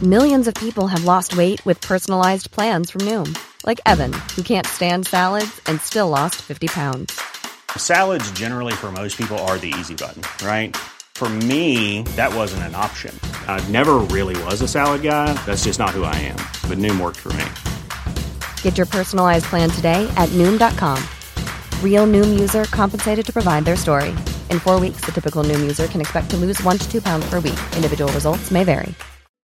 Millions of people have lost weight with personalized plans from Noom. Like Evan, who can't stand salads and still lost 50 pounds. Salads generally for most people are the easy button, right? For me, that wasn't an option. I never really was a salad guy. That's just not who I am. But Noom worked for me. Get your personalized plan today at Noom.com. Real Noom user compensated to provide their story. In 4 weeks, the typical Noom user can expect to lose 1 to 2 pounds per week. Individual results may vary.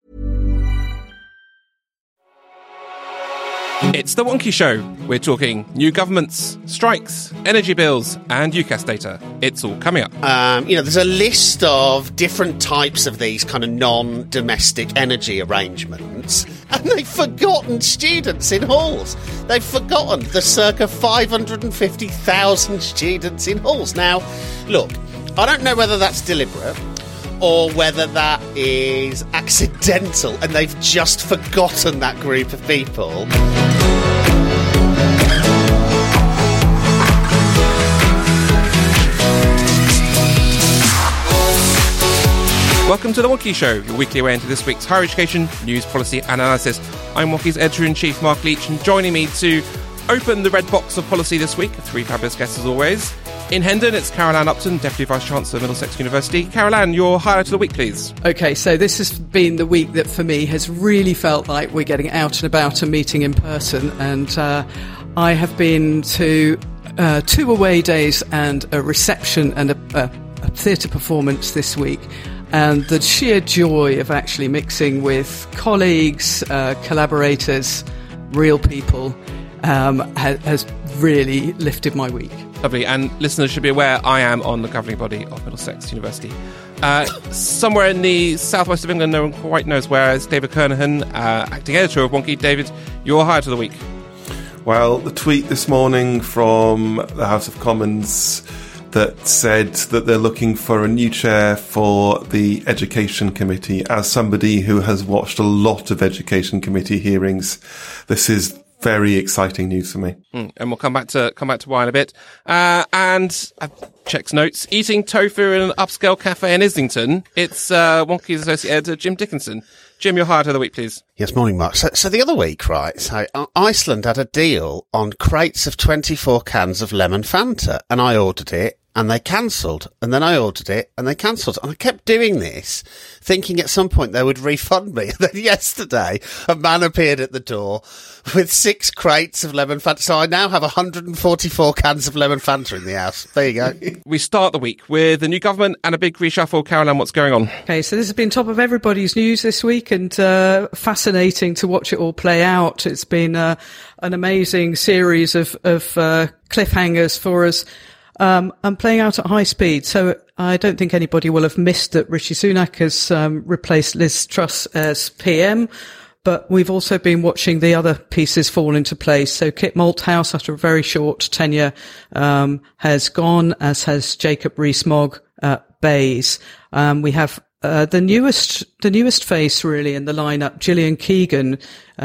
It's The Wonky Show. We're talking new governments, strikes, energy bills, and UCAS data. It's all coming up. There's a list of different types of these kind of non-domestic energy arrangements, and they've forgotten students in halls. They've forgotten the circa 550,000 students in halls. Now, look, I don't know whether that's deliberate or whether that is accidental and they've just forgotten that group of people. Welcome to The Wonky Show, your weekly way into this week's higher education, news, policy and analysis. I'm Wonky's editor-in-chief, Mark Leach, and joining me to open the red box of policy this week, 3 fabulous guests as always. In Hendon, it's Caroline Upton, Deputy Vice-Chancellor of Middlesex University. Caroline, your highlight of the week, please. OK, so this has been the week that, for me, has really felt like we're getting out and about and meeting in person. And I have been to 2 away days and a reception and a theatre performance this week. And the sheer joy of actually mixing with colleagues, collaborators, real people has really lifted my week. Lovely, and listeners should be aware I am on the governing body of Middlesex University. Somewhere in the southwest of England, no one quite knows where, is David Kernahan, acting editor of Wonky. David, your highlight of the week. Well, the tweet this morning from the House of Commons that said that they're looking for a new chair for the Education Committee. As somebody who has watched a lot of Education Committee hearings, this is very exciting news for me. And we'll come back to why in a bit. And I've checked notes. Eating tofu in an upscale cafe in Islington. It's Wonky's associate editor, Jim Dickinson. Jim, your highlight of the week, please. Yes, morning, Mark. So the other week, right, so Iceland had a deal on crates of 24 cans of lemon Fanta, and I ordered it, and they cancelled, and then I ordered it, and they cancelled. And I kept doing this, thinking at some point they would refund me. And then yesterday, a man appeared at the door with 6 crates of lemon Fanta. So I now have 144 cans of lemon Fanta in the house. There you go. We start the week with the new government and a big reshuffle. Caroline, what's going on? Okay, so this has been top of everybody's news this week, and fascinating to watch it all play out. It's been an amazing series of cliffhangers for us. And playing out at high speed. So I don't think anybody will have missed that Rishi Sunak has replaced Liz Truss as PM, but we've also been watching the other pieces fall into place. So Kit Malthouse, after a very short tenure, has gone, as has Jacob Rees-Mogg at BEIS. We have the newest face really in the lineup, Gillian Keegan,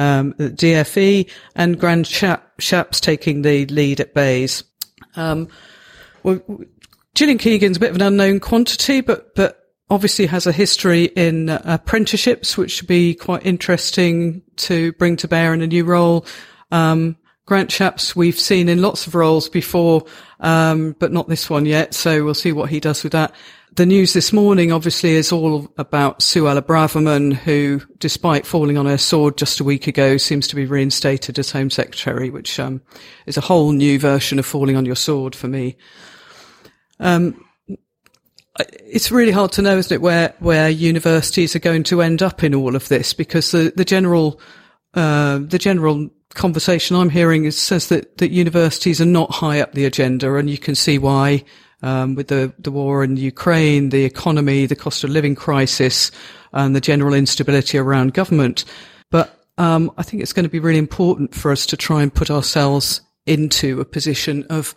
DFE, and Grant Shapps taking the lead at BEIS. Well, Gillian Keegan's a bit of an unknown quantity, but obviously has a history in apprenticeships, which should be quite interesting to bring to bear in a new role. Grant Shapps we've seen in lots of roles before, but not this one yet, so we'll see what he does with that. The news this morning obviously is all about Suella Braverman, who, despite falling on her sword just a week ago, seems to be reinstated as Home Secretary, which is a whole new version of falling on your sword for me. It's really hard to know, isn't it, where universities are going to end up in all of this, because the general conversation I'm hearing says that universities are not high up the agenda, and you can see why, with the war in Ukraine, the economy, the cost of living crisis, and the general instability around government. But I think it's going to be really important for us to try and put ourselves into a position of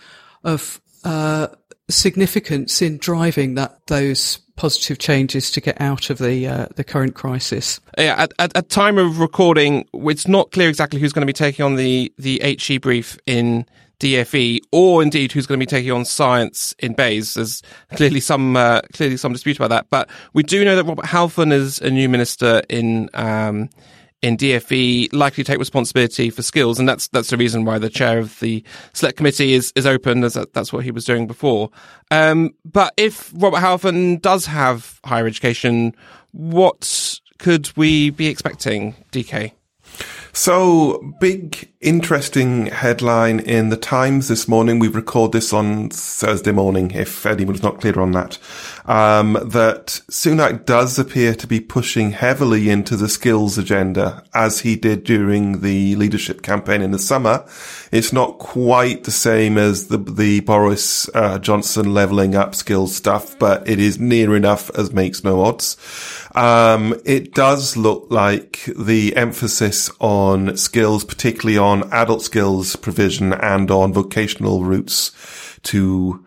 significance in driving those positive changes to get out of the current crisis. Yeah, at time of recording, it's not clear exactly who's going to be taking on the HE brief in DFE, or indeed who's going to be taking on science in Bays. There's clearly some dispute about that. But we do know that Robert Halfon is a new minister in DFE, likely to take responsibility for skills, and that's the reason why the chair of the select committee is open, as that's what he was doing before. But if Robert Halfon does have higher education, what could we be expecting, DK? So, big, interesting headline in the Times this morning. We record this on Thursday morning, if anyone's not clear on that. That Sunak does appear to be pushing heavily into the skills agenda, as he did during the leadership campaign in the summer. It's not quite the same as the Boris Johnson levelling up skills stuff, but it is near enough as makes no odds. It does look like the emphasis on skills, particularly on adult skills provision and on vocational routes to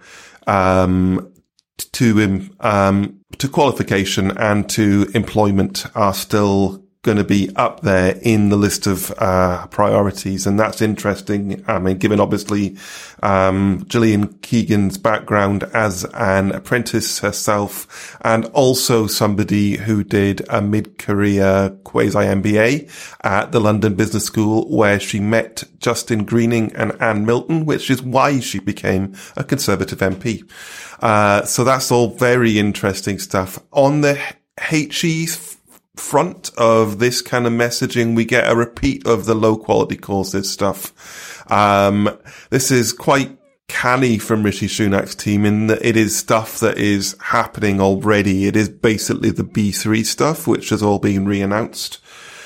qualification and to employment are still going to be up there in the list of priorities, and that's interesting. I mean, given obviously Gillian Keegan's background as an apprentice herself, and also somebody who did a mid-career quasi-MBA at the London Business School, where she met Justin Greening and Anne Milton, which is why she became a Conservative MP. So that's all very interesting stuff. On the HE front of this kind of messaging, we get a repeat of the low quality courses stuff. This is quite canny from Rishi Sunak's team in that it is stuff that is happening already. It is basically the B3 stuff, which has all been re-announced.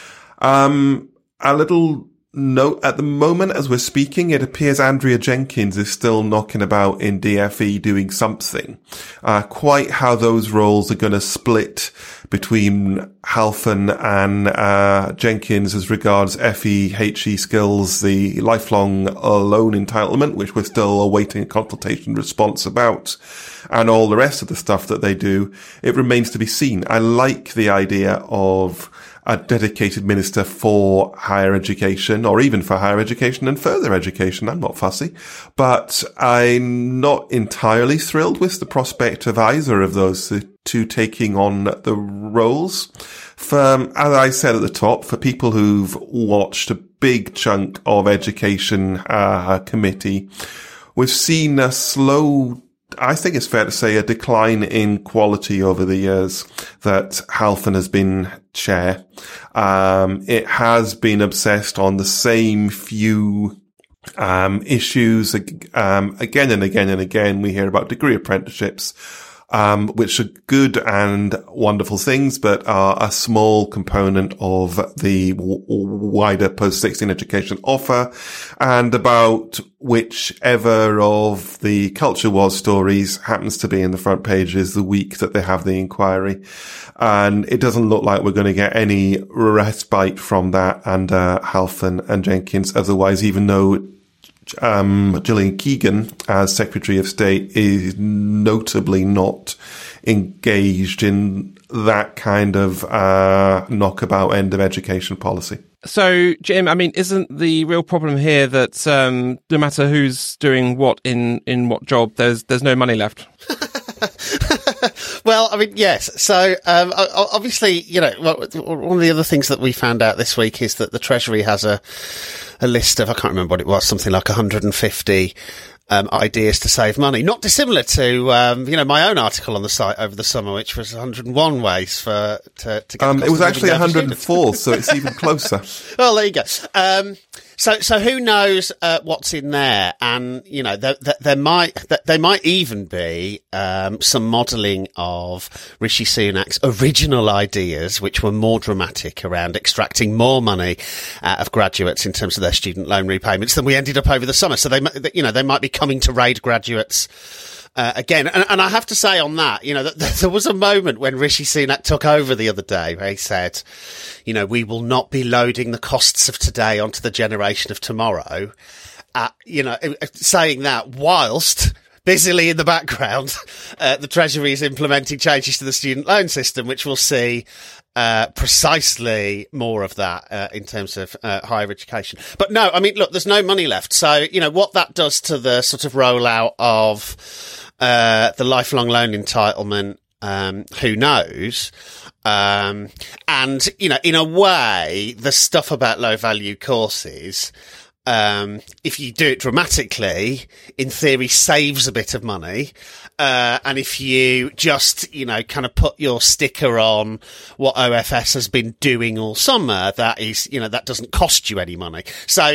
A little note at the moment as we're speaking, it appears Andrea Jenkins is still knocking about in DFE doing something. Quite how those roles are going to split between Halfon and Jenkins as regards FE, HE skills, the lifelong loan entitlement, which we're still awaiting a consultation response about, and all the rest of the stuff that they do, it remains to be seen. I like the idea of a dedicated minister for higher education, or even for higher education and further education. I'm not fussy, but I'm not entirely thrilled with the prospect of either of those two taking on the roles. As I said at the top, for people who've watched a big chunk of education committee, we've seen a slow, I think it's fair to say, a decline in quality over the years that Halfon has been chair. It has been obsessed on the same few issues again and again and again. We hear about degree apprenticeships, which are good and wonderful things, but are a small component of the wider post-16 education offer, and about whichever of the Culture Wars stories happens to be in the front pages the week that they have the inquiry. And it doesn't look like we're going to get any respite from that under Halfon and Jenkins otherwise, even though Gillian Keegan, as Secretary of State, is notably not engaged in that kind of knockabout end of education policy. So, Jim, I mean, isn't the real problem here that no matter who's doing what in what job, there's no money left? Well, I mean, yes. So, obviously, you know, one of the other things that we found out this week is that the Treasury has a list of, I can't remember what it was, something like 150 ideas to save money. Not dissimilar to, my own article on the site over the summer, which was 101 ways to get it was actually 104, so it's even closer. Well, there you go. So who knows what's in there? And you know, there might even be some modelling of Rishi Sunak's original ideas, which were more dramatic around extracting more money out of graduates in terms of their student loan repayments than we ended up over the summer. So they might be coming to raid graduates again. And I have to say on that, you know, there was a moment when Rishi Sunak took over the other day where he said, you know, we will not be loading the costs of today onto the generation of tomorrow. Saying that whilst busily in the background, the Treasury is implementing changes to the student loan system, which will see precisely more of that in terms of higher education. But no, I mean, look, there's no money left. So, what that does to the sort of rollout of the lifelong loan entitlement, who knows? And, in a way, the stuff about low value courses, if you do it dramatically, in theory, saves a bit of money. And if you just, kind of put your sticker on what OFS has been doing all summer, that is, that doesn't cost you any money. So,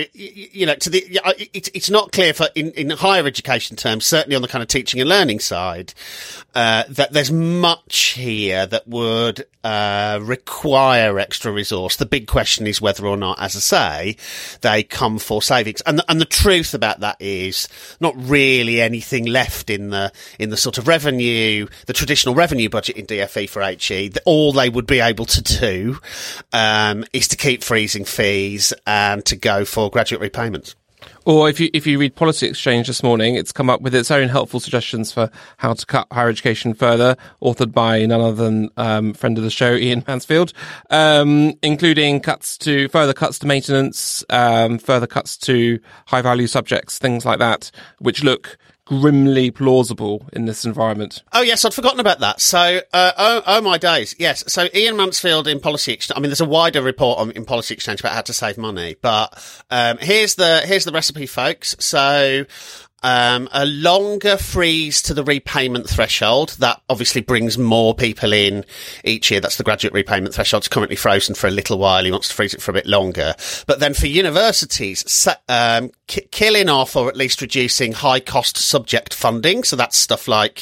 it's not clear in higher education terms, certainly on the kind of teaching and learning side, that there's much here that would, require extra resource. The big question is whether or not, as I say, they come for savings. And the truth about that is not really anything left in the sort of the traditional revenue budget in DFE for HE. All they would be able to do, is to keep freezing fees and to go for graduate repayments. Or if you read Policy Exchange this morning, it's come up with its own helpful suggestions for how to cut higher education further, authored by none other than friend of the show, Ian Mansfield, including further cuts to maintenance, further cuts to high value subjects, things like that, which look grimly plausible in this environment. Oh, yes, I'd forgotten about that. So, oh my days. Yes. So Ian Mansfield in Policy Exchange, I mean, there's a wider report in Policy Exchange about how to save money, but, here's the recipe, folks. So, a longer freeze to the repayment threshold. That obviously brings more people in each year. That's the graduate repayment threshold. It's currently frozen for a little while. He wants to freeze it for a bit longer. But then for universities, killing off or at least reducing high cost subject funding. So that's stuff like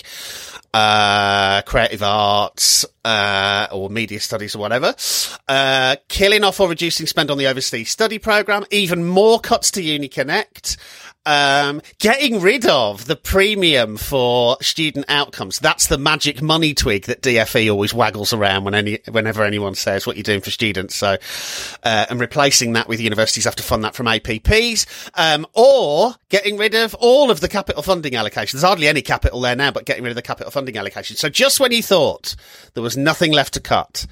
creative arts, or media studies or whatever, killing off or reducing spend on the overseas study programme, even more cuts to UniConnect, getting rid of the premium for student outcomes. That's the magic money twig that DFE always waggles around whenever anyone says what you're doing for students. So, and replacing that with universities have to fund that from APPs, or getting rid of all of the capital funding allocation. There's hardly any capital there now, but getting rid of the capital funding allocation. So just when you thought there was nothing left to cut,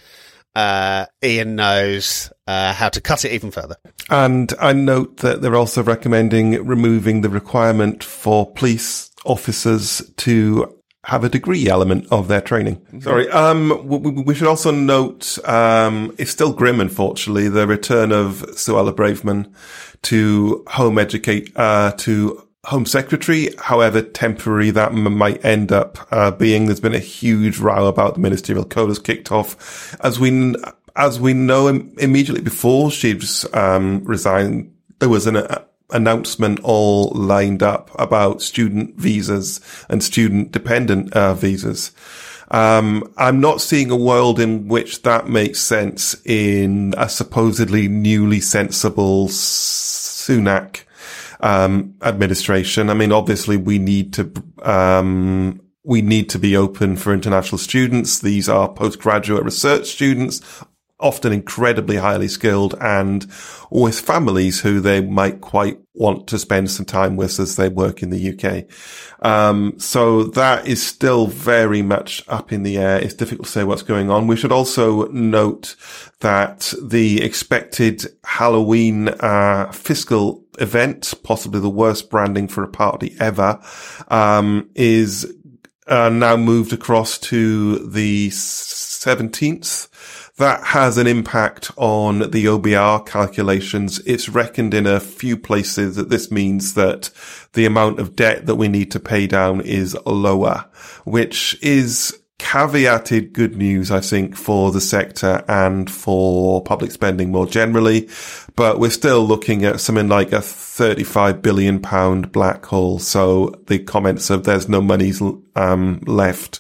Ian knows how to cut it even further. And I note that they're also recommending removing the requirement for police officers to have a degree element of their training. Sorry. We should also note, it's still grim, unfortunately, the return of Suella Braverman to Home Secretary, however temporary that might end up being. There's been a huge row about the ministerial code has kicked off. As we know, immediately before she resigned, there was an announcement all lined up about student visas and student dependent visas. I'm not seeing a world in which that makes sense in a supposedly newly sensible Sunak administration. I mean, obviously we need to be open for international students. These are postgraduate research students, often incredibly highly skilled and with families who they might quite want to spend some time with as they work in the UK. So that is still very much up in the air. It's difficult to say what's going on. We should also note that the expected Halloween fiscal event, possibly the worst branding for a party ever, is now moved across to the 17th. That has an impact on the OBR calculations. It's reckoned in a few places that this means that the amount of debt that we need to pay down is lower, which is caveated good news, I think, for the sector and for public spending more generally. But we're still looking at something like a £35 billion black hole. So the comments of there's no money left,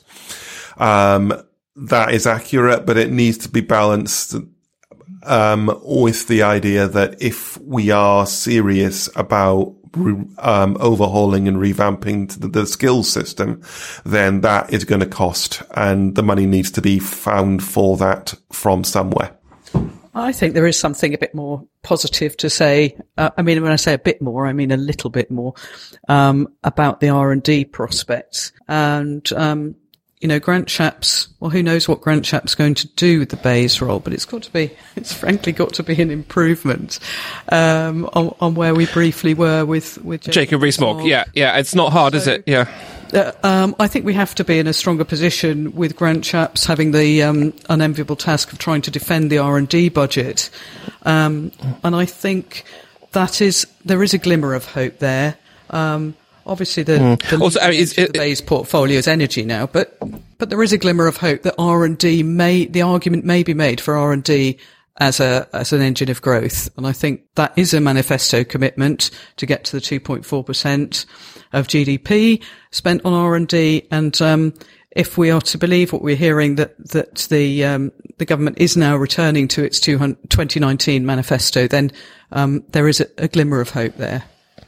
that is accurate, but it needs to be balanced with the idea that if we are serious about overhauling and revamping the skills system, then that is going to cost, and the money needs to be found for that from somewhere. I think there is something a bit more positive to say. I mean, when I say a bit more, I mean a little bit more about the R&D prospects. And Grant Shapps, well, who knows what Grant Shapps going to do with the Bayes role, but it's frankly got to be an improvement on where we briefly were with Jacob Rees-Mogg. Yeah, it's not hard, is it? Yeah. I think we have to be in a stronger position with Grant Shapps having the unenviable task of trying to defend the R&D budget. And I think there is a glimmer of hope there. Obviously, the Bayes portfolio is energy now, but there is a glimmer of hope that the argument may be made for R&D as an engine of growth. And I think that is a manifesto commitment to get to the 2.4% of GDP spent on R&D. And, if we are to believe what we're hearing that the government is now returning to its 2019 manifesto, then, there is a glimmer of hope there.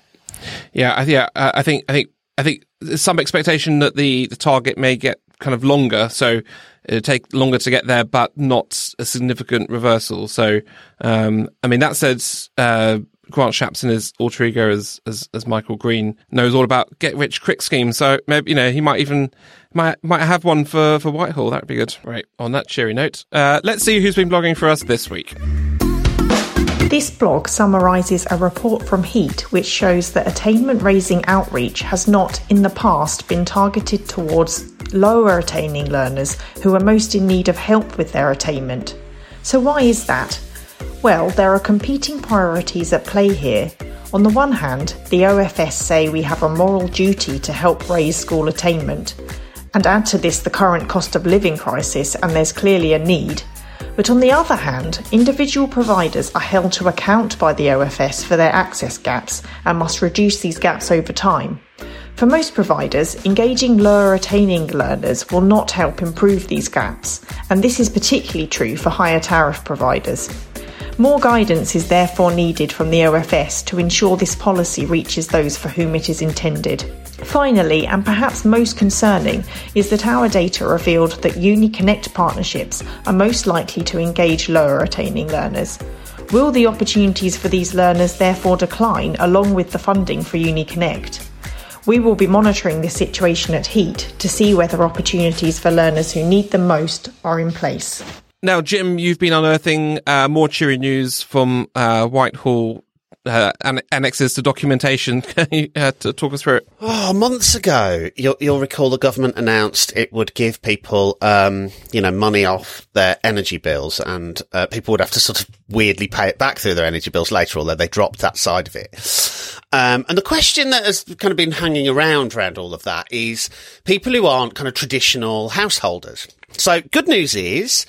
I think there's some expectation that the target may get kind of longer, so it'll take longer to get there, but not a significant reversal. So, that said, Grant Shapps and his alter ego as Michael Green knows all about get rich quick schemes. So maybe, he might have one for Whitehall. That would be good. Right. On that cheery note, let's see who's been blogging for us this week. This blog summarises a report from HEAT which shows that attainment-raising outreach has not, in the past, been targeted towards lower attaining learners who are most in need of help with their attainment. So why is that? Well, there are competing priorities at play here. On the one hand, the OFS say we have a moral duty to help raise school attainment. And add to this the current cost of living crisis, and there's clearly a need. But on the other hand, individual providers are held to account by the OFS for their access gaps and must reduce these gaps over time. For most providers, engaging lower attaining learners will not help improve these gaps, and this is particularly true for higher tariff providers. More guidance is therefore needed from the OFS to ensure this policy reaches those for whom it is intended. Finally, and perhaps most concerning, is that our data revealed that UniConnect partnerships are most likely to engage lower attaining learners. Will the opportunities for these learners therefore decline along with the funding for UniConnect? We will be monitoring this situation at HEAT to see whether opportunities for learners who need them most are in place. Now, Jim, you've been unearthing more cheery news from Whitehall annexes to documentation. Can you talk us through it? Months ago, you'll recall the government announced it would give people, money off their energy bills, and people would have to sort of weirdly pay it back through their energy bills later, although they dropped that side of it. And the question that has kind of been hanging around all of that is people who aren't kind of traditional householders. So good news is,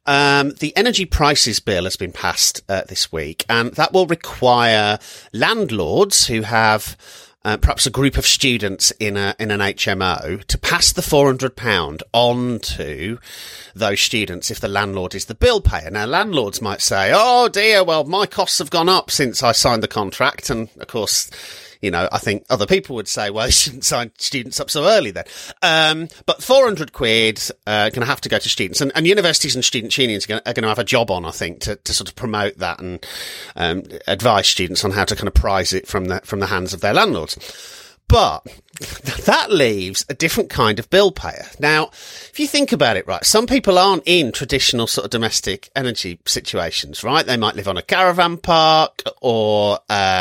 the energy prices bill has been passed this week, and that will require landlords who have perhaps a group of students in an HMO to pass the £400 on to those students if the landlord is the bill payer. Now, landlords might say, oh dear, well, my costs have gone up since I signed the contract, and of course, I think other people would say, well, you shouldn't sign students up so early then. But £400 going to have to go to students, and universities and student unions are going to have a job on, I think, to sort of promote that and advise students on how to kind of prize it from the hands of their landlords. But that leaves a different kind of bill payer. Now, if you think about it, right, some people aren't in traditional sort of domestic energy situations, right? They might live on a caravan park, or,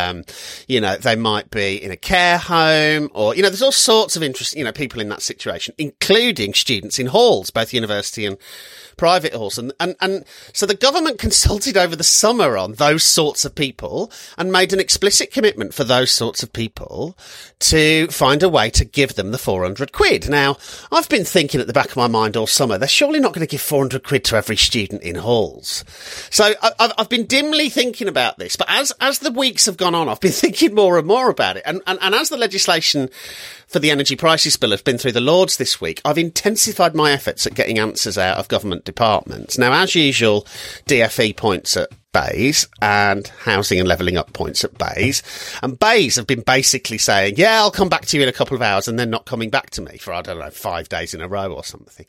they might be in a care home, or, there's all sorts of people in that situation, including students in halls, both university and private halls. And so the government consulted over the summer on those sorts of people and made an explicit commitment for those sorts of people to find a way to give them the £400. Now, I've been thinking at the back of my mind all summer, they're surely not going to give £400 to every student in halls. So I've been dimly thinking about this, but as the weeks have gone on, I've been thinking more and more about it. And as the legislation for the energy prices bill has been through the Lords this week, I've intensified my efforts at getting answers out of government departments. Now, as usual, DFE points at Bayes and Housing and Levelling Up points at Bayes. And Bayes have been basically saying, yeah, I'll come back to you in a couple of hours, and then not coming back to me for, 5 days in a row or something.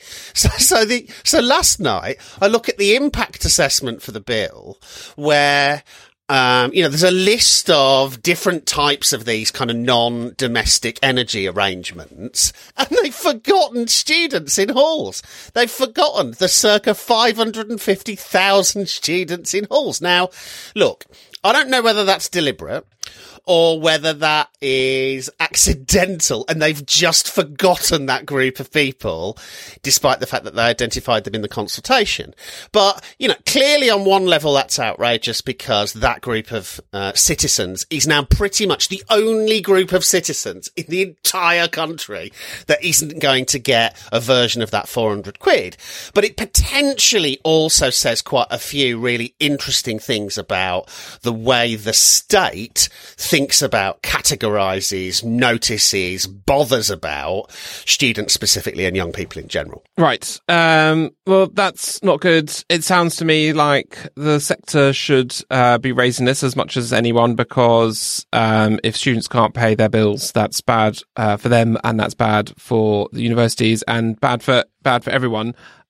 So last night, I look at the impact assessment for the bill, where there's a list of different types of these kind of non-domestic energy arrangements, and they've forgotten students in halls. They've forgotten the circa 550,000 students in halls. Now, look, I don't know whether that's deliberate or whether that is accidental and they've just forgotten that group of people, despite the fact that they identified them in the consultation. But, clearly on one level that's outrageous because that group of citizens is now pretty much the only group of citizens in the entire country that isn't going to get a version of that 400 quid. But it potentially also says quite a few really interesting things about the way the state thinks about, categorises, notices, bothers about students specifically and young people in general. Right. Well, that's not good. It sounds to me like the sector should be raising this as much as anyone, because if students can't pay their bills, that's bad for them, and that's bad for the universities, and bad for everyone.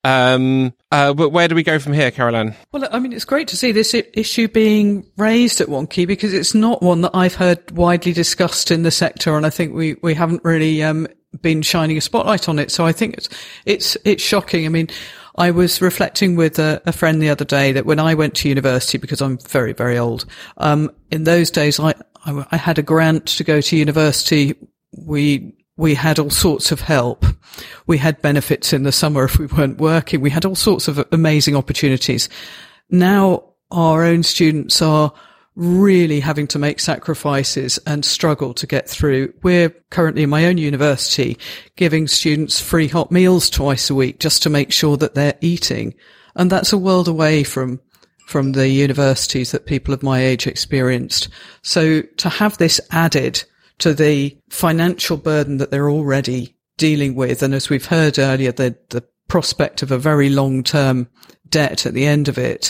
But where do we go from here, Caroline? Well, I mean, it's great to see this issue being raised at Wonkhe, because it's not one that I've heard widely discussed in the sector, and I think we haven't really been shining a spotlight on it. So I think it's shocking. I mean, I was reflecting with a friend the other day that when I went to university, because I'm very, very old, in those days I had a grant to go to university. We had all sorts of help. We had benefits in the summer if we weren't working. We had all sorts of amazing opportunities. Now our own students are really having to make sacrifices and struggle to get through. We're currently in my own university giving students free hot meals twice a week just to make sure that they're eating. And that's a world away from the universities that people of my age experienced. So to have this added to the financial burden that they're already dealing with, and as we've heard earlier, the prospect of a very long-term debt at the end of it,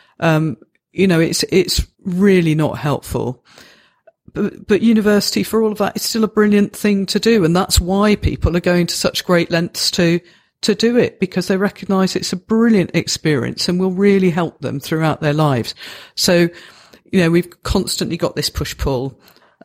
it's really not helpful. But university, for all of that, is still a brilliant thing to do, and that's why people are going to such great lengths to do it, because they recognise it's a brilliant experience and will really help them throughout their lives. So, we've constantly got this push-pull,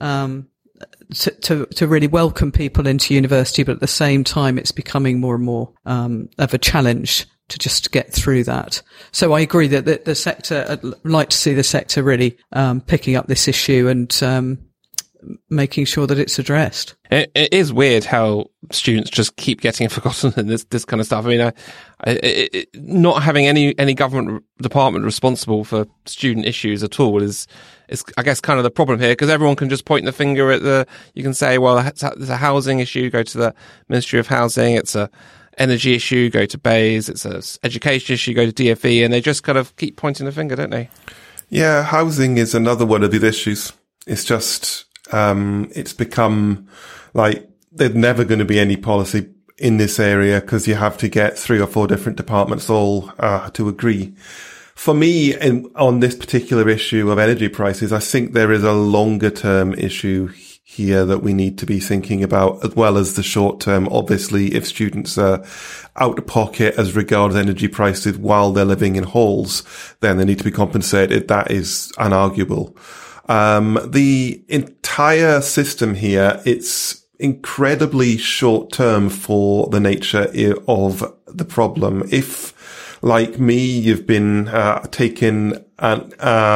to really welcome people into university, but at the same time, it's becoming more and more of a challenge to just get through that. So I agree that the sector, I'd like to see the sector really picking up this issue and making sure that it's addressed. It is weird how students just keep getting forgotten in this kind of stuff. I mean, not having any government department responsible for student issues at all is I guess kind of the problem here, because everyone can just point the finger at you can say, well, there's a housing issue, go to the Ministry of Housing. It's a energy issue, go to BEIS. It's a education issue, go to DFE, and they just kind of keep pointing the finger, don't they? Yeah, housing is another one of these issues. It's just, it's become like there's never going to be any policy in this area because you have to get 3 or 4 different departments all to agree. For me, on this particular issue of energy prices, I think there is a longer term issue here that we need to be thinking about, as well as the short term. Obviously, if students are out of pocket as regards energy prices while they're living in halls, then they need to be compensated. That is unarguable. The entire system here, it's incredibly short term for the nature of the problem. If, like me, you've been taking an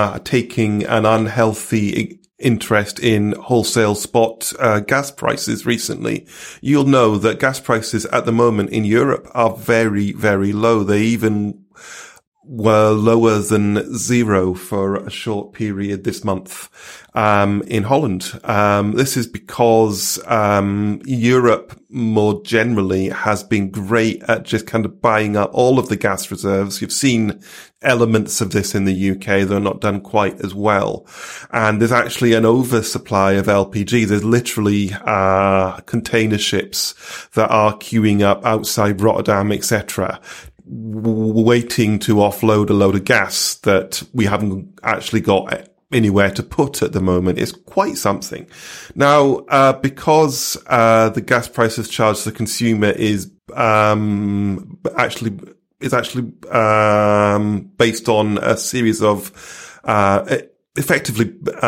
unhealthy interest in wholesale spot gas prices recently, you'll know that gas prices at the moment in Europe are very, very low. They even were lower than 0 for a short period this month in Holland. This is because Europe more generally has been great at just kind of buying up all of the gas reserves. You've seen elements of this in the UK. They're not done quite as well. And there's actually an oversupply of LPG. There's literally container ships that are queuing up outside Rotterdam, etc., waiting to offload a load of gas that we haven't actually got anywhere to put at the moment. Is quite something. Now, because the gas prices charged to the consumer is actually based on a series of effectively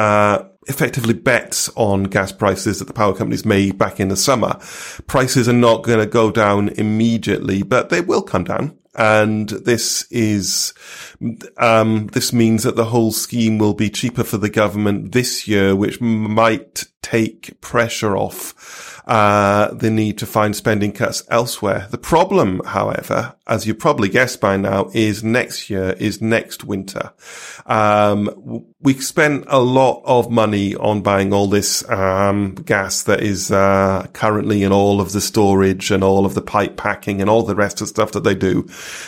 bet on gas prices that the power companies made back in the summer. Prices are not going to go down immediately, but they will come down. And this means that the whole scheme will be cheaper for the government this year, which might take pressure off the need to find spending cuts elsewhere. The problem, however, as you probably guessed by now, is next winter. We spent a lot of money on buying all this gas that is currently in all of the storage and all of the pipe packing and all the rest of the stuff that they do.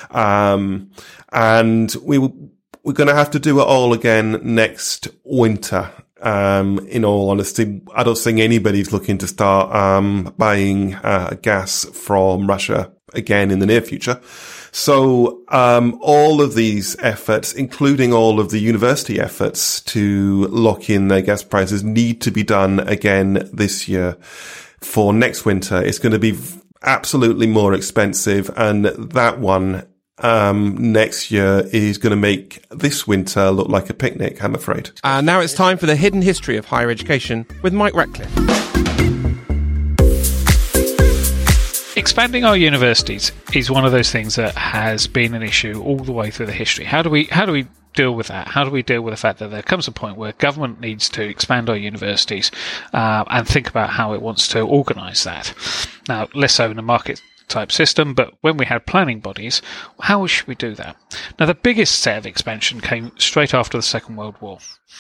And we're going to have to do it all again next winter. In all honesty, I don't think anybody's looking to start buying gas from Russia again in the near future. So all of these efforts, including all of the university efforts to lock in their gas prices, need to be done again this year. For next winter, it's going to be absolutely more expensive, and that one next year is going to make this winter look like a picnic, I'm afraid. And now it's time for the hidden history of higher education with Mike Ratcliffe. Expanding our universities is one of those things that has been an issue all the way through the history. How do we deal with that? How do we deal with the fact that there comes a point where government needs to expand our universities and think about how it wants to organise that? Now, less so in a market type system, but when we had planning bodies, how should we do that? Now, the biggest set of expansion came straight after the Second World War,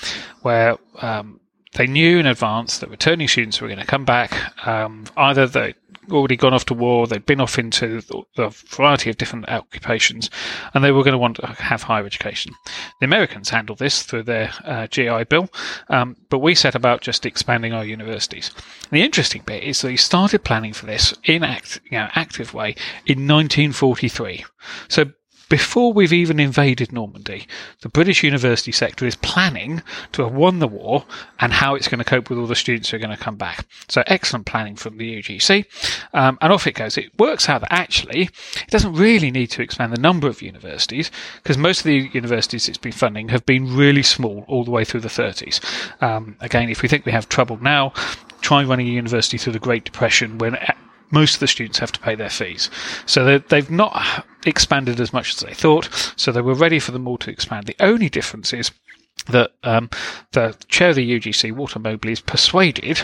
where they knew in advance that returning students were going to come back. Either they'd already gone off to war, they'd been off into a variety of different occupations, and they were going to want to have higher education. The Americans handled this through their GI Bill, but we set about just expanding our universities. The interesting bit is they started planning for this in active way in 1943. So before we've even invaded Normandy, the British university sector is planning to have won the war and how it's going to cope with all the students who are going to come back. So excellent planning from the UGC. And off it goes. It works out that actually it doesn't really need to expand the number of universities, because most of the universities it's been funding have been really small all the way through the 30s. Again, if we think we have trouble now, try running a university through the Great Depression when most of the students have to pay their fees. So they've not expanded as much as they thought, so they were ready for them all to expand. The only difference is that the chair of the UGC, Walter Mobley, is persuaded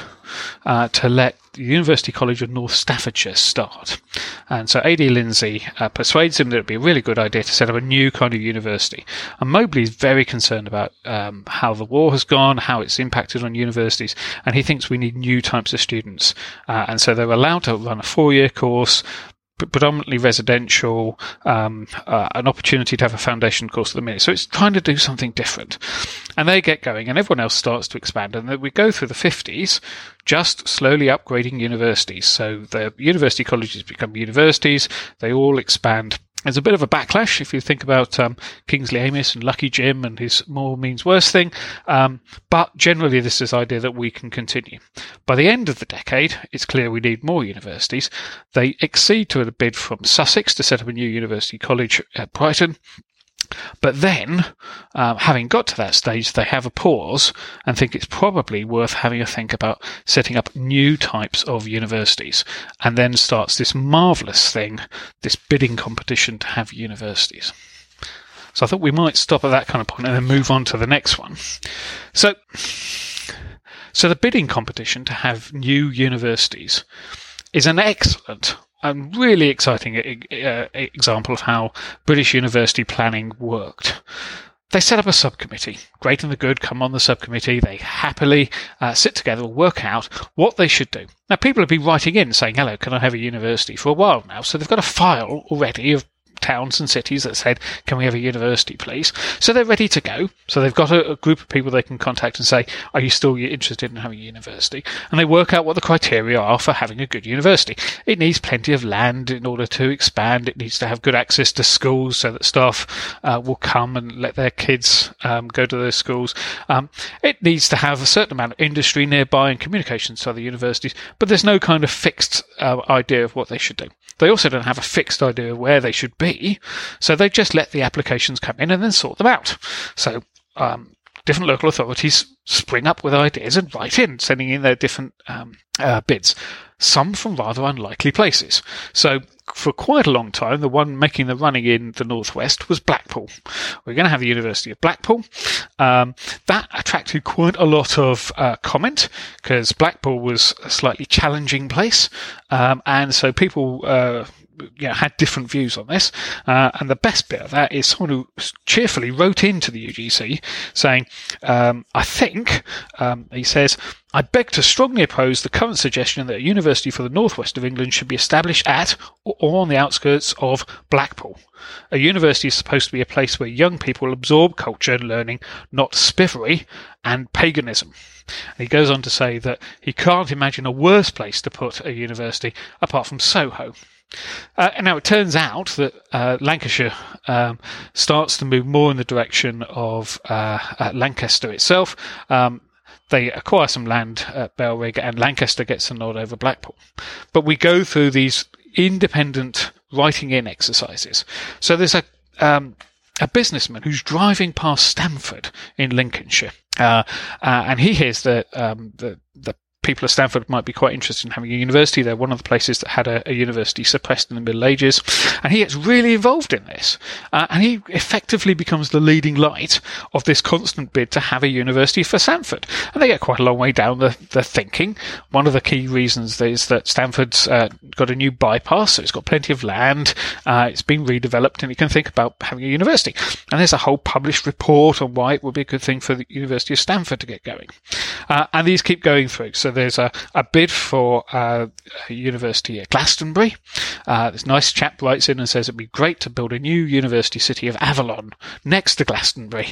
to let the University College of North Staffordshire start. And so A.D. Lindsay persuades him that it would be a really good idea to set up a new kind of university. And Mobley is very concerned about how the war has gone, how it's impacted on universities, and he thinks we need new types of students. And so they're allowed to run a 4-year course, predominantly residential, an opportunity to have a foundation course at the minute. So it's trying to do something different. And they get going, and everyone else starts to expand. And we go through the 50s, just slowly upgrading universities. So the university colleges become universities. They all expand. There's a bit of a backlash if you think about Kingsley Amis and Lucky Jim and his more means worse thing. But generally, this is the idea that we can continue. By the end of the decade, it's clear we need more universities. They accede to a bid from Sussex to set up a new university college at Brighton. But then, having got to that stage, they have a pause and think it's probably worth having a think about setting up new types of universities. And then starts this marvellous thing, this bidding competition to have universities. So I thought we might stop at that kind of point and then move on to the next one. So the bidding competition to have new universities is an excellent and really exciting example of how British university planning worked. They set up a subcommittee. Great and the good come on the subcommittee. They happily sit together and work out what they should do. Now, people have been writing in saying, hello, can I have a university for a while now? So they've got a file already of towns and cities that said, can we have a university, please? So they're ready to go. So they've got a group of people they can contact and say, are you still interested in having a university? And they work out what the criteria are for having a good university. It needs plenty of land in order to expand. It needs to have good access to schools so that staff will come and let their kids go to those schools. It needs to have a certain amount of industry nearby and communications to other universities, but there's no kind of fixed idea of what they should do. They also don't have a fixed idea of where they should be, so they just let the applications come in and then sort them out. So different local authorities spring up with ideas and write in, sending in their different bids, some from rather unlikely places. So for quite a long time, the one making the running in the northwest was Blackpool. We're going to have the University of Blackpool. That attracted quite a lot of comment, because Blackpool was a slightly challenging place, and so people had different views on this. And the best bit of that is someone who cheerfully wrote into the UGC saying, he says, "I beg to strongly oppose the current suggestion that a university for the northwest of England should be established at or on the outskirts of Blackpool. A university is supposed to be a place where young people absorb culture and learning, not spiffery and paganism." And he goes on to say that he can't imagine a worse place to put a university apart from Soho. Now, it turns out that Lancashire starts to move more in the direction of Lancaster itself. They acquire some land at Belrig, and Lancaster gets a nod over Blackpool. But we go through these independent writing-in exercises. So there's a businessman who's driving past Stamford in Lincolnshire, and he hears that the people of Stamford might be quite interested in having a university. They're one of the places that had a university suppressed in the Middle Ages. And he gets really involved in this. And he effectively becomes the leading light of this constant bid to have a university for Stamford. And they get quite a long way down the thinking. One of the key reasons is that Stamford's got a new bypass, so it's got plenty of land. It's been redeveloped, and you can think about having a university. And there's a whole published report on why it would be a good thing for the University of Stamford to get going. And these keep going through. So there's a bid for a university at Glastonbury. This nice chap writes in and says it'd be great to build a new university city of Avalon next to Glastonbury,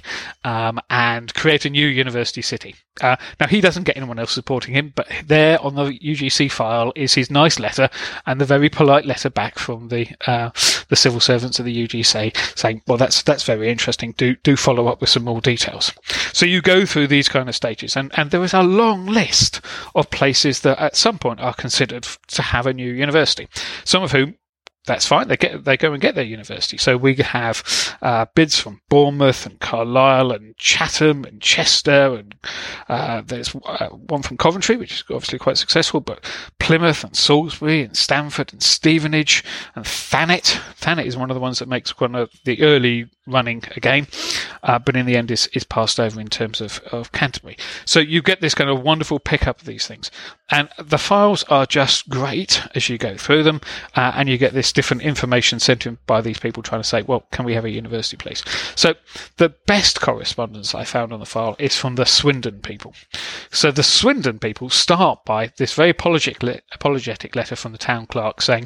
and create a new university city. Now, he doesn't get anyone else supporting him, but there on the UGC file is his nice letter and the very polite letter back from the civil servants of the UGC saying, well, that's very interesting. Do follow up with some more details. So you go through these kind of stages, and there is a long list of places that at some point are considered to have a new university, some of whom, that's fine, they go and get their university. So we have bids from Bournemouth and Carlisle and Chatham and Chester, and there's one from Coventry, which is obviously quite successful, but Plymouth and Salisbury and Stamford and Stevenage and Thanet. Thanet is one of the ones that makes one of the early running again, but in the end is passed over in terms of Canterbury. So you get this kind of wonderful pickup of these things. And the files are just great as you go through them, and you get this different information sent in by these people trying to say, well, can we have a university place? So the best correspondence I found on the file is from the Swindon people. So the Swindon people start by this very apologetic letter from the town clerk saying,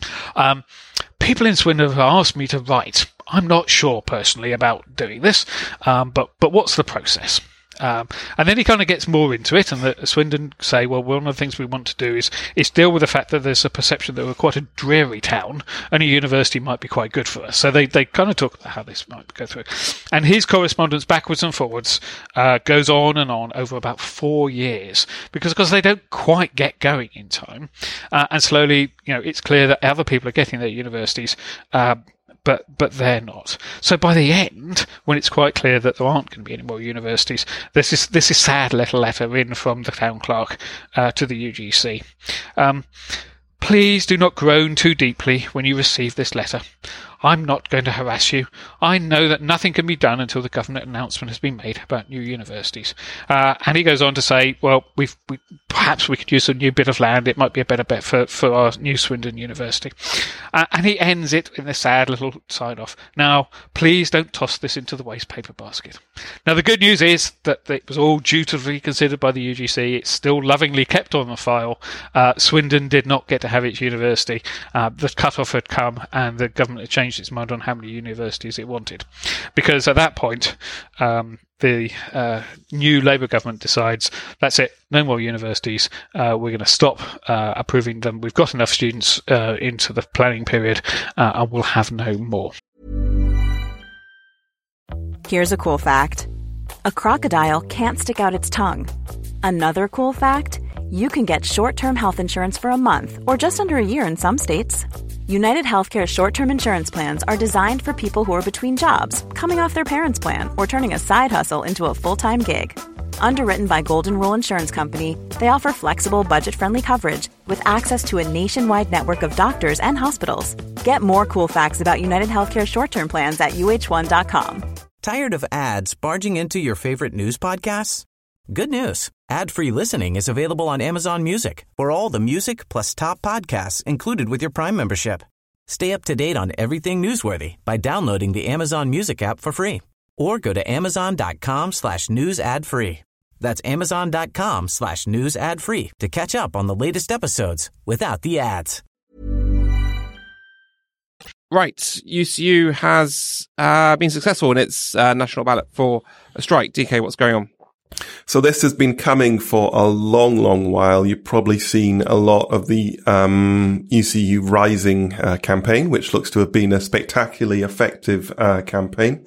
people in Swindon have asked me to write. I'm not sure personally about doing this, but what's the process? And then he kind of gets more into it, and the Swindon say, well, one of the things we want to do is deal with the fact that there's a perception that we're quite a dreary town, and a university might be quite good for us. So they kind of talk about how this might go through. And his correspondence backwards and forwards goes on and on over about 4 years, because they don't quite get going in time. And slowly, it's clear that other people are getting their universities, but they're not. So by the end, when it's quite clear that there aren't going to be any more universities, this is sad little letter in from the town clerk to the UGC. Please do not groan too deeply when you receive this letter. I'm not going to harass you. I know that nothing can be done until the government announcement has been made about new universities. And he goes on to say, well, perhaps we could use a new bit of land. It might be a better bet for our new Swindon University. And he ends it in a sad little sign-off. Now, please don't toss this into the waste paper basket. Now, the good news is that it was all dutifully considered by the UGC. It's still lovingly kept on the file. Swindon did not get to have its university. The cut-off had come, and the government had changed its mind on how many universities it wanted. Because at that point, the new Labour government decides, that's it, no more universities, we're going to stop approving them. We've got enough students into the planning period, and we'll have no more. Here's a cool fact. A crocodile can't stick out its tongue. Another cool fact, you can get short-term health insurance for a month or just under a year in some states. United Healthcare short-term insurance plans are designed for people who are between jobs, coming off their parents' plan, or turning a side hustle into a full-time gig. Underwritten by Golden Rule Insurance Company, they offer flexible, budget-friendly coverage with access to a nationwide network of doctors and hospitals. Get more cool facts about United Healthcare short-term plans at uh1.com. Tired of ads barging into your favorite news podcasts? Good news. Ad-free listening is available on Amazon Music for all the music plus top podcasts included with your Prime membership. Stay up to date on everything newsworthy by downloading the Amazon Music app for free or go to amazon.com/news ad free. That's amazon.com/news ad free to catch up on the latest episodes without the ads. Right, UCU has been successful in its national ballot for a strike. DK, what's going on? So this has been coming for a long, long while. You've probably seen a lot of the UCU Rising campaign, which looks to have been a spectacularly effective campaign.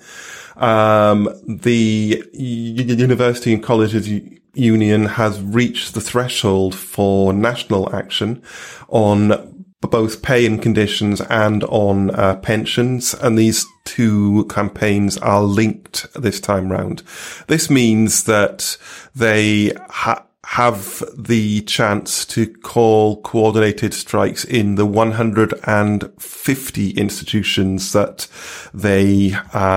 The University and Colleges Union has reached the threshold for national action on both pay and conditions and on pensions, and these two campaigns are linked this time round. This means that they have the chance to call coordinated strikes in the 150 institutions that they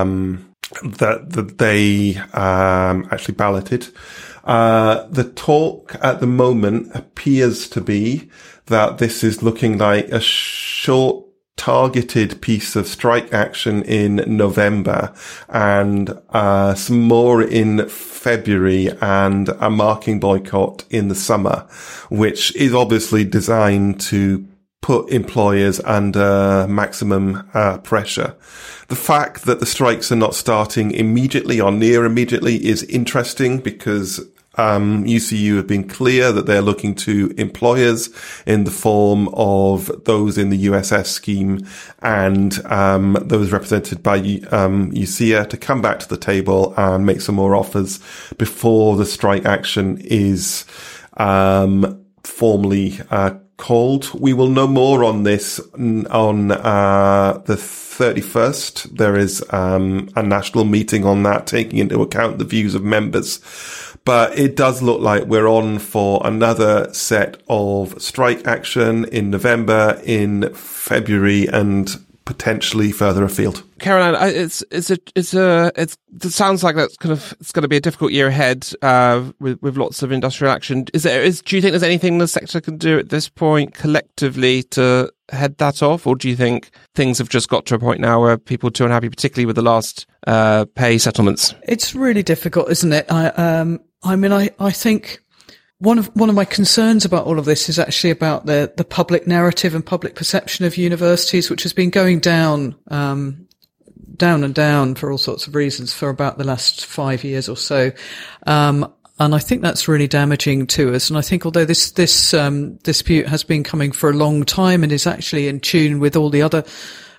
actually balloted. The talk at the moment appears to be that this is looking like a short targeted piece of strike action in November and some more in February and a marking boycott in the summer, which is obviously designed to put employers under maximum pressure. The fact that the strikes are not starting immediately or near immediately is interesting because UCU have been clear that they're looking to employers in the form of those in the USS scheme and those represented by UCEA to come back to the table and make some more offers before the strike action is formally called. We will know more on this on the 31st. There is a national meeting on that, taking into account the views of members. But it does look like we're on for another set of strike action in November, in February, and potentially further afield. Caroline, it sounds like it's going to be a difficult year ahead with lots of industrial action. Do you think there's anything the sector can do at this point collectively to head that off, or do you think things have just got to a point now where people are too unhappy, particularly with the last pay settlements? It's really difficult, isn't it? I think one of my concerns about all of this is actually about the public narrative and public perception of universities, which has been going down and down for all sorts of reasons for about the last 5 years or so. And I think that's really damaging to us. And I think although this dispute has been coming for a long time and is actually in tune with all the other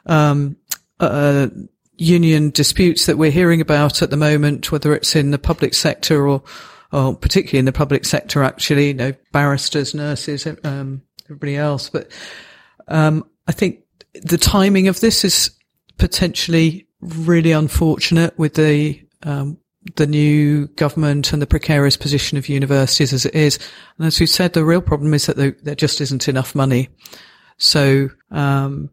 union disputes that we're hearing about at the moment, whether it's in the public sector or particularly in the public sector, actually, barristers, nurses, everybody else. But I think the timing of this is potentially really unfortunate with the new government and the precarious position of universities as it is. And as we said, the real problem is that there just isn't enough money. So, I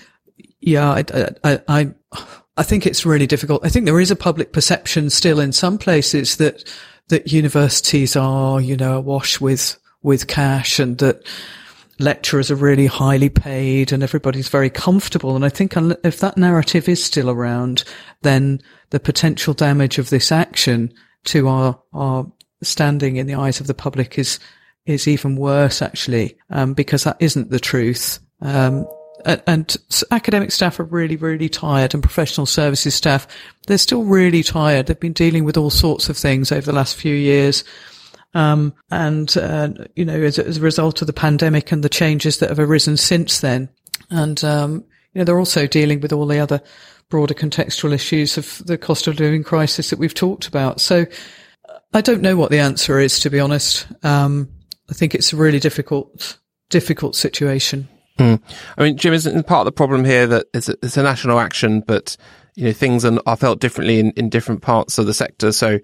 think it's really difficult. I think there is a public perception still in some places that universities are, awash with cash and that lecturers are really highly paid and everybody's very comfortable. And I think if that narrative is still around, then the potential damage of this action to our standing in the eyes of the public is even worse, actually, because that isn't the truth. And academic staff are really, really tired, and professional services staff, they're still really tired. They've been dealing with all sorts of things over the last few years. As a result of the pandemic and the changes that have arisen since then. And, they're also dealing with all the other broader contextual issues of the cost of living crisis that we've talked about. So I don't know what the answer is, to be honest. I think it's a really difficult situation. I mean, Jim, isn't part of the problem here that it's a national action, but things are felt differently in different parts of the sector. So,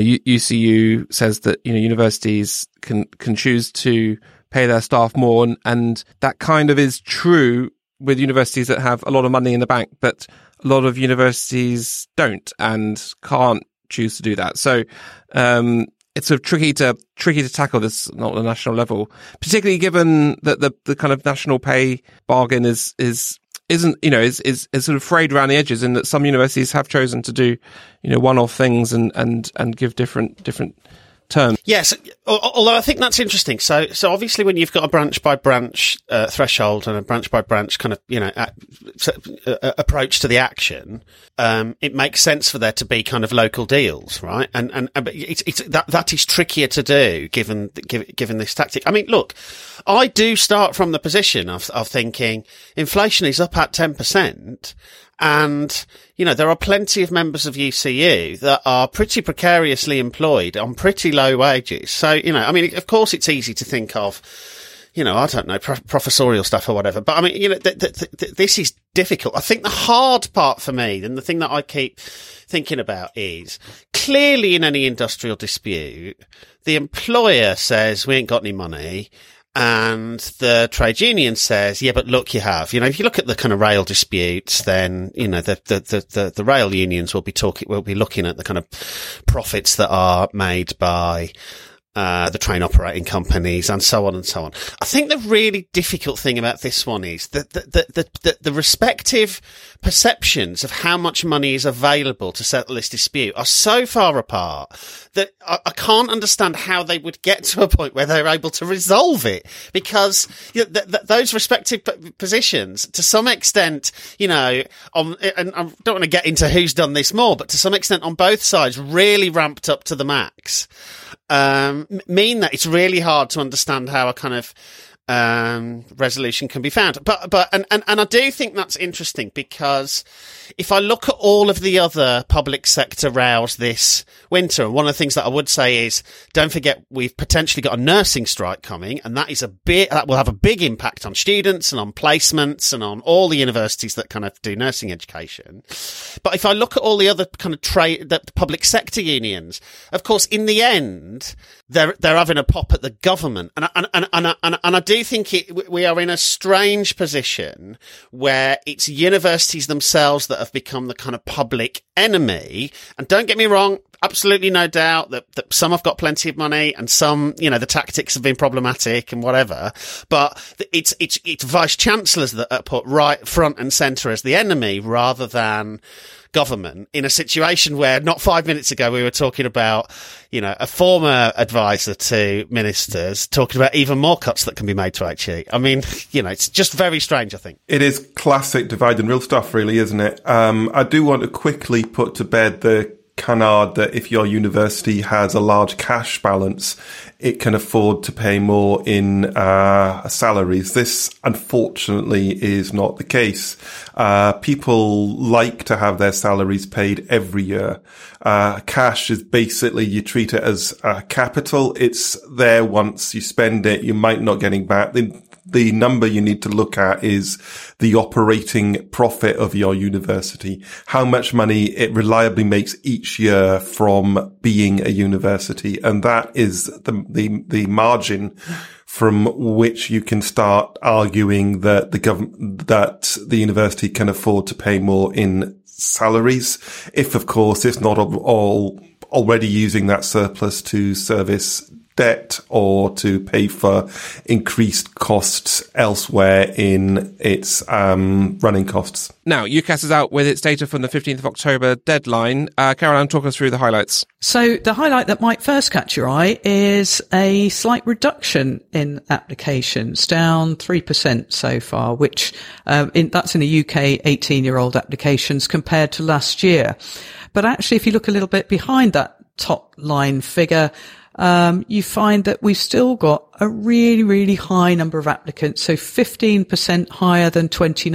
UCU says that, universities can choose to pay their staff more. And that kind of is true with universities that have a lot of money in the bank, but a lot of universities don't and can't choose to do that. So, it's sort of tricky to tackle this not on a national level, particularly given that the kind of national pay bargain is sort of frayed around the edges, in that some universities have chosen to do, one-off things and give different terms. Yes, although I think that's interesting. So obviously when you've got a branch by branch threshold and a branch by branch kind of approach to the action, it makes sense for there to be kind of local deals, right? But it's that is trickier to do given this tactic. I mean, look, I do start from the position of thinking inflation is up at 10%. And, there are plenty of members of UCU that are pretty precariously employed on pretty low wages. So, I mean, of course it's easy to think of, I don't know, professorial stuff or whatever. But I mean, this is difficult. I think the hard part for me, and the thing that I keep thinking about, is clearly in any industrial dispute, the employer says, we ain't got any money. And the trade union says, yeah, but look, you have. If you look at the kind of rail disputes, then, the rail unions will be looking at the kind of profits that are made by the train operating companies and so on and so on. I think the really difficult thing about this one is that the respective perceptions of how much money is available to settle this dispute are so far apart that I can't understand how they would get to a point where they're able to resolve it, because those respective positions, to some extent, and I don't want to get into who's done this more, but to some extent on both sides, really ramped up to the max, mean that it's really hard to understand how a kind of resolution can be found. But I do think that's interesting, because if I look at all of the other public sector rows this winter, and one of the things that I would say is, don't forget we've potentially got a nursing strike coming, and that will have a big impact on students and on placements and on all the universities that kind of do nursing education. But if I look at all the other kind of the public sector unions, of course, in the end, they're having a pop at the government, and I do think we are in a strange position where it's universities themselves that have become the kind of public enemy. And don't get me wrong, absolutely no doubt that some have got plenty of money and some, the tactics have been problematic and whatever. But it's vice chancellors that are put right front and centre as the enemy, rather than government, in a situation where not 5 minutes ago we were talking about, a former advisor to ministers talking about even more cuts that can be made to HE. I mean, it's just very strange, I think. It is classic divide and rule stuff, really, isn't it? I do want to quickly put to bed the canard that if your university has a large cash balance, it can afford to pay more in salaries. This, unfortunately, is not the case. People like to have their salaries paid every year. Cash is basically, you treat it as capital. It's there once you spend it, you might not getting back. The number you need to look at is the operating profit of your university, how much money it reliably makes each year from being a university. And that is the margin from which you can start arguing that the university can afford to pay more in salaries. If, of course, it's not all already using that surplus to service debt or to pay for increased costs elsewhere in its running costs. Now, UCAS is out with its data from the 15th of October deadline. Caroline, talk us through the highlights. So the highlight that might first catch your eye is a slight reduction in applications, down 3% so far, which that's in the UK 18-year-old applications compared to last year. But actually, if you look a little bit behind that top line figure, you find that we've still got a really, really high number of applicants, so 15% higher than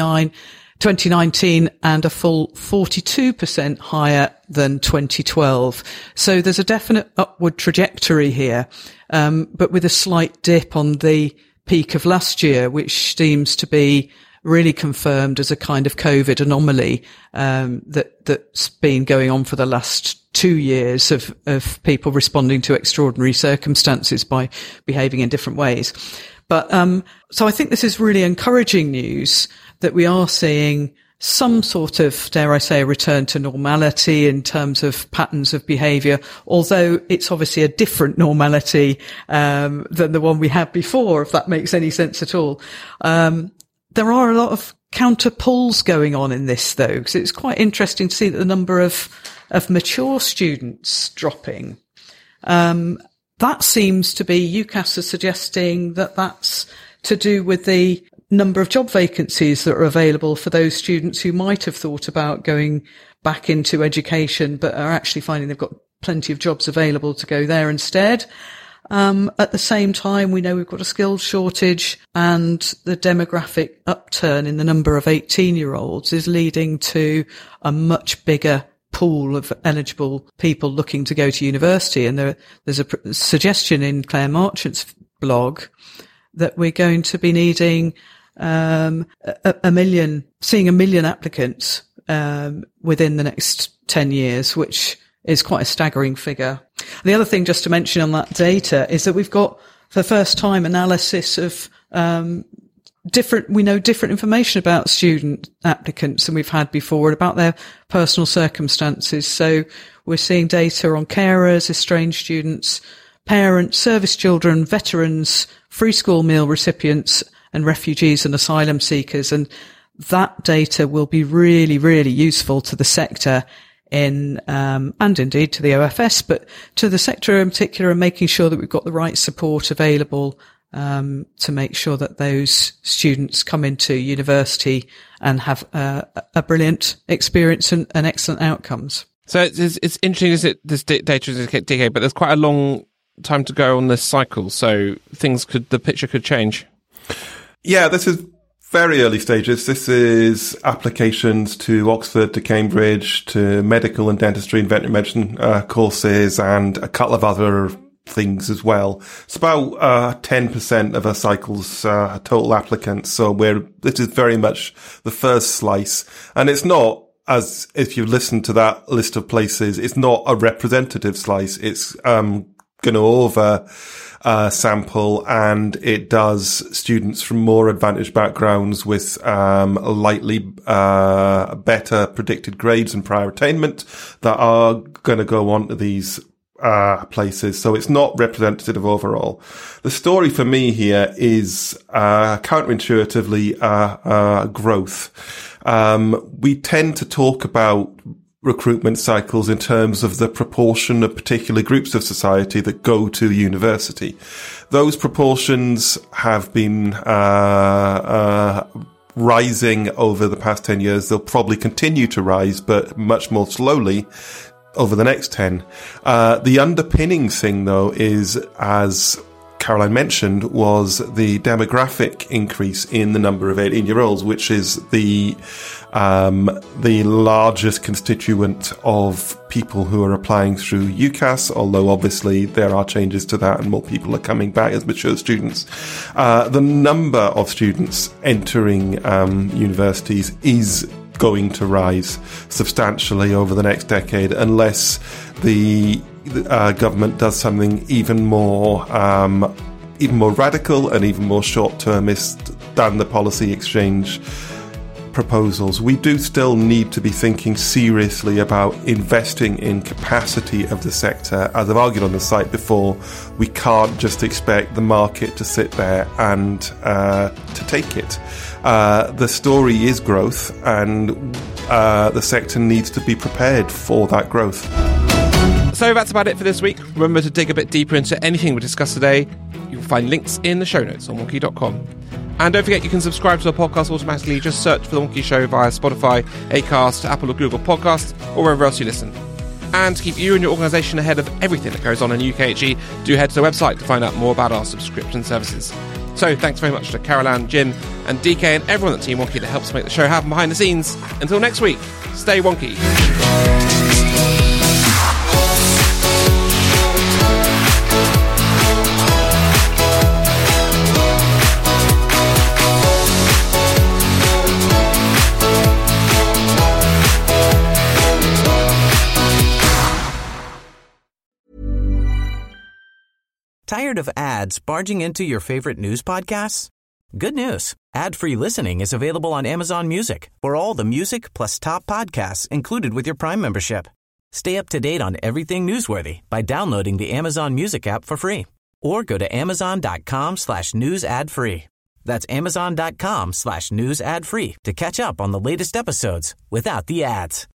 2019 and a full 42% higher than 2012. So there's a definite upward trajectory here, but with a slight dip on the peak of last year, which seems to be really confirmed as a kind of COVID anomaly that's been going on for the last 2 years of people responding to extraordinary circumstances by behaving in different ways. But so I think this is really encouraging news that we are seeing some sort of, dare I say, a return to normality in terms of patterns of behaviour, although it's obviously a different normality than the one we had before, if that makes any sense at all. There are a lot of counter pulls going on in this, though, because it's quite interesting to see that the number of mature students dropping. That seems to be, UCAS are suggesting that that's to do with the number of job vacancies that are available for those students who might have thought about going back into education, but are actually finding they've got plenty of jobs available to go there instead. At the same time, we know we've got a skills shortage, and the demographic upturn in the number of 18-year-olds is leading to a much bigger pool of eligible people looking to go to university. And there's a suggestion in Claire Marchant's blog that we're going to be needing seeing a million applicants within the next 10 years, which is quite a staggering figure. The other thing just to mention on that data is that we've got, for the first time, analysis of different information about student applicants than we've had before, and about their personal circumstances. So we're seeing data on carers, estranged students, parents, service children, veterans, free school meal recipients, and refugees and asylum seekers. And that data will be really, really useful to the sector and indeed to the OFS, but to the sector in particular, and making sure that we've got the right support available to make sure that those students come into university and have a brilliant experience and excellent outcomes. So it's interesting, is it, this data is a decade, but there's quite a long time to go on this cycle, so the picture could change. Yeah, this is very early stages. This is applications to Oxford, to Cambridge, to medical and dentistry and veterinary medicine courses, and a couple of other things as well. It's about 10% of our cycle's total applicants. So this is very much the first slice, and it's not, as if you listen to that list of places, it's not a representative slice. It's going to sample, and it does students from more advantaged backgrounds with lightly better predicted grades and prior attainment that are going to go on to these places. So it's not representative overall. The story for me here is counterintuitively growth. We tend to talk about recruitment cycles in terms of the proportion of particular groups of society that go to university. Those proportions have been rising over the past 10 years. They'll probably continue to rise, but much more slowly over the next 10. The underpinning thing, though, is, as Caroline mentioned, was the demographic increase in the number of 18-year-olds, which is the largest constituent of people who are applying through UCAS, although obviously there are changes to that and more people are coming back as mature students. The number of students entering universities is going to rise substantially over the next decade unless the government does something even more radical and even more short-termist than the policy exchange proposals. We do still need to be thinking seriously about investing in capacity of the sector. As I've argued on the site before, we can't just expect the market to sit there and to take it. The story is growth, and the sector needs to be prepared for that growth. So that's about it for this week. Remember to dig a bit deeper into anything we discussed today. You can find links in the show notes on Wonky.com. And don't forget, you can subscribe to our podcast automatically. Just search for The Wonky Show via Spotify, Acast, Apple or Google Podcasts, or wherever else you listen. And to keep you and your organisation ahead of everything that goes on in UKHE, do head to the website to find out more about our subscription services. So thanks very much to Caroline, Jim and DK and everyone at Team Wonky that helps make the show happen behind the scenes. Until next week, stay wonky. Tired of ads barging into your favorite news podcasts? Good news. Ad-free listening is available on Amazon Music for all the music plus top podcasts included with your Prime membership. Stay up to date on everything newsworthy by downloading the Amazon Music app for free or go to amazon.com/news ad free. That's amazon.com/news ad free to catch up on the latest episodes without the ads.